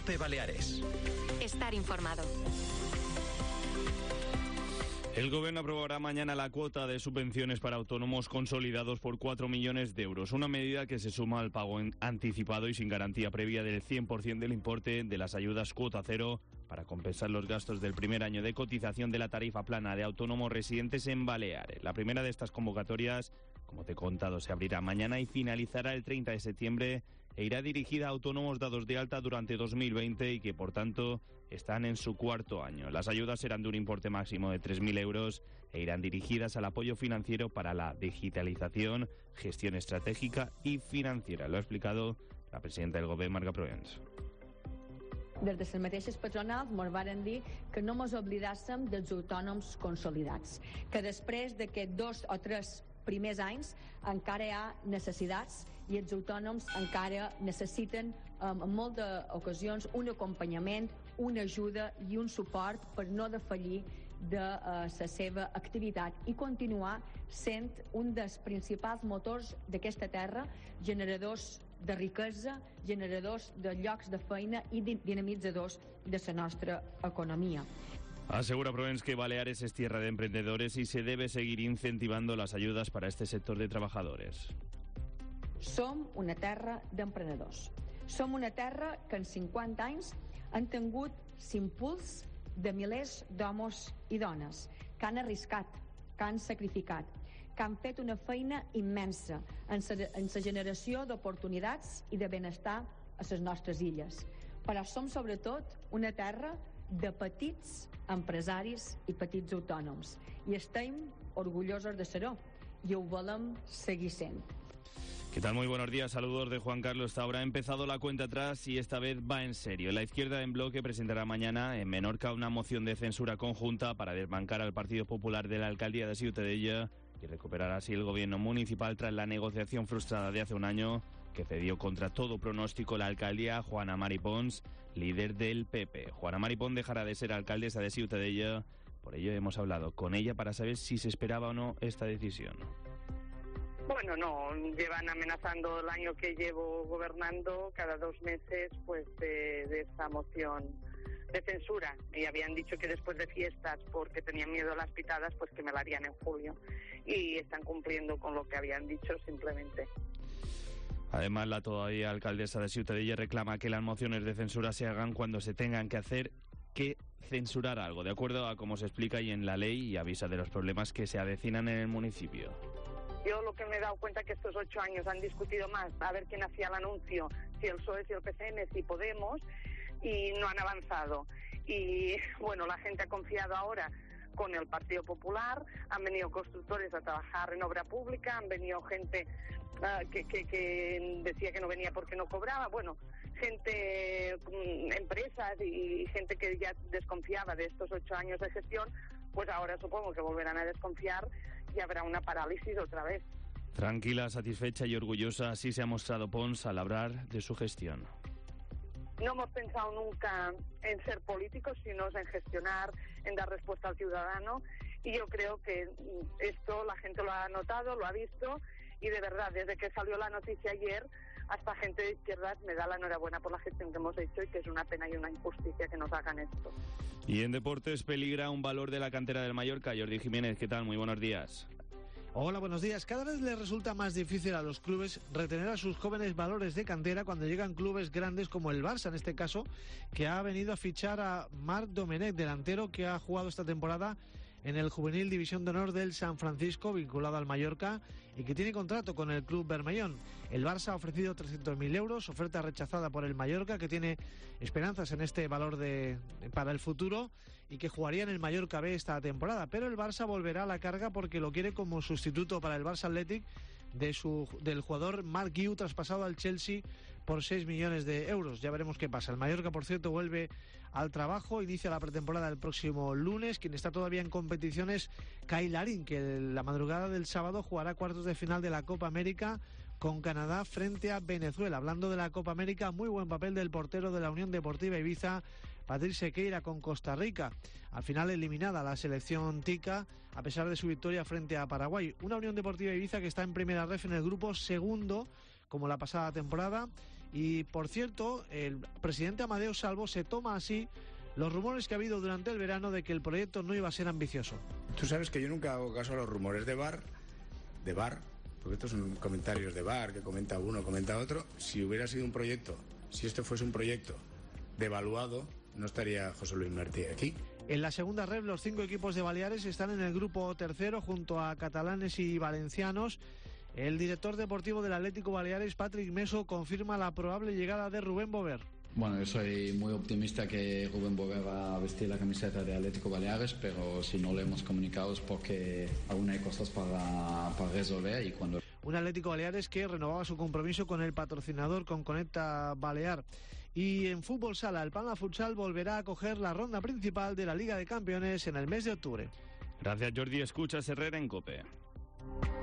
COPE Baleares. Estar informado. El Gobierno aprobará mañana la cuota de subvenciones para autónomos consolidados por 4 millones de euros, una medida que se suma al pago anticipado y sin garantía previa del 100% del importe de las ayudas cuota cero para compensar los gastos del primer año de cotización de la tarifa plana de autónomos residentes en Baleares. La primera de estas convocatorias, como te he contado, se abrirá mañana y finalizará el 30 de septiembre e irá dirigida a autónomos dados de alta durante 2020 y que, por tanto, están en su cuarto año. Las ayudas serán de un importe máximo de 3.000 euros e irán dirigidas al apoyo financiero para la digitalización, gestión estratégica y financiera. Lo ha explicado la presidenta del Gobierno, Marga Proens. Des de les mateixes patronals ens varen dir que no ens oblidàssim dels autònoms consolidats, que després d'aquests 2 o 3 primers anys encara hi ha necessitats i els autònoms encara necessiten en moltes ocasions un acompanyament, una ajuda i un suport per no defallir de la seva activitat i continuar sent un dels principals motors d'aquesta terra, generadors de riquesa, generadors de llocs de feina i dinamitzadors de la nostra economia. Asegura Proens que Baleares es tierra de emprendedores y se debe seguir incentivando las ayudas para este sector de trabajadores. Som una terra d'emprenedors. Som una terra que en 50 anys han tingut l'impuls de milers d'homes i dones que han arriscat, que han sacrificat, que han fet una feina immensa en la generació d'oportunitats i de benestar a les nostres illes. Però som sobretot una terra de petits empresaris i petits autònoms i estem orgullosos de ser-ho i ho volem seguir sent. ¿Qué tal? Muy buenos días, saludos de Juan Carlos Taura. Ha empezado la cuenta atrás y esta vez va en serio. La izquierda en bloque presentará mañana en Menorca una moción de censura conjunta para desbancar al Partido Popular de la alcaldía de Ciutadella y recuperar así el gobierno municipal tras la negociación frustrada de hace un año que cedió contra todo pronóstico la alcaldía a Juana Mari Pons, líder del PP. Juana Mari Pons dejará de ser alcaldesa de Ciutadella, por ello hemos hablado con ella para saber si se esperaba o no esta decisión. Bueno, no, llevan amenazando el año que llevo gobernando cada 2 meses pues de esta moción de censura y habían dicho que después de fiestas, porque tenían miedo a las pitadas, pues que me la harían en julio y están cumpliendo con lo que habían dicho simplemente. Además, la todavía alcaldesa de Ciutadella reclama que las mociones de censura se hagan cuando se tengan que hacer que censurar algo, de acuerdo a cómo se explica ahí en la ley, y avisa de los problemas que se avecinan en el municipio. Yo lo que me he dado cuenta es que estos 8 años han discutido más a ver quién hacía el anuncio, si el PSOE, si el PCN, si Podemos, y no han avanzado. Y bueno, la gente ha confiado ahora con el Partido Popular, han venido constructores a trabajar en obra pública, han venido gente que decía que no venía porque no cobraba, bueno, gente, empresas y gente que ya desconfiaba de estos 8 años de gestión, pues ahora supongo que volverán a desconfiar y habrá una parálisis otra vez. Tranquila, satisfecha y orgullosa, así se ha mostrado Pons al hablar de su gestión. No hemos pensado nunca en ser políticos, sino en gestionar, en dar respuesta al ciudadano, y yo creo que esto la gente lo ha notado, lo ha visto, y de verdad, desde que salió la noticia ayer, hasta gente de izquierdas me da la enhorabuena por la gestión que hemos hecho y que es una pena y una injusticia que nos hagan esto. Y en deportes peligra un valor de la cantera del Mallorca. Jordi Jiménez, ¿qué tal? Muy buenos días. Hola, buenos días. Cada vez les resulta más difícil a los clubes retener a sus jóvenes valores de cantera cuando llegan clubes grandes como el Barça, en este caso, que ha venido a fichar a Marc Domenech, delantero que ha jugado esta temporada en el Juvenil División de Honor del San Francisco, vinculado al Mallorca, y que tiene contrato con el club bermellón. El Barça ha ofrecido 300.000 euros, oferta rechazada por el Mallorca, que tiene esperanzas en este valor para el futuro y que jugaría en el Mallorca B esta temporada. Pero el Barça volverá a la carga porque lo quiere como sustituto para el Barça Athletic del jugador Marc Guiu, traspasado al Chelsea por 6 millones de euros. Ya veremos qué pasa. El Mallorca, por cierto, vuelve al trabajo, inicia la pretemporada el próximo lunes. Quien está todavía en competición es Kyle Larin, que la madrugada del sábado jugará cuartos de final de la Copa América con Canadá frente a Venezuela. Hablando de la Copa América, muy buen papel del portero de la Unión Deportiva Ibiza, Patrick Sequeira, con Costa Rica. Al final eliminada la selección tica, a pesar de su victoria frente a Paraguay. Una Unión Deportiva Ibiza que está en primera ref en el grupo segundo, como la pasada temporada. Y, por cierto, el presidente Amadeu Salvo se toma así los rumores que ha habido durante el verano de que el proyecto no iba a ser ambicioso. Tú sabes que yo nunca hago caso a los rumores de bar, porque estos son comentarios de bar, que comenta uno, comenta otro. Si hubiera sido un proyecto, si este fuese un proyecto devaluado, no estaría José Luis Martí aquí. En la segunda red, los 5 equipos de Baleares están en el grupo tercero junto a catalanes y valencianos. El director deportivo del Atlético Baleares, Patrick Meso, confirma la probable llegada de Rubén Bover. Bueno, yo soy muy optimista que Rubén Bover va a vestir la camiseta de Atlético Baleares, pero si no lo hemos comunicado es porque aún hay cosas para resolver y cuando... Un Atlético Baleares que renovaba su compromiso con el patrocinador, con Conecta Balear. Y en fútbol sala, el Palma Futsal volverá a coger la ronda principal de la Liga de Campeones en el mes de octubre. Gracias, Jordi. Escuchas Herrera en COPE.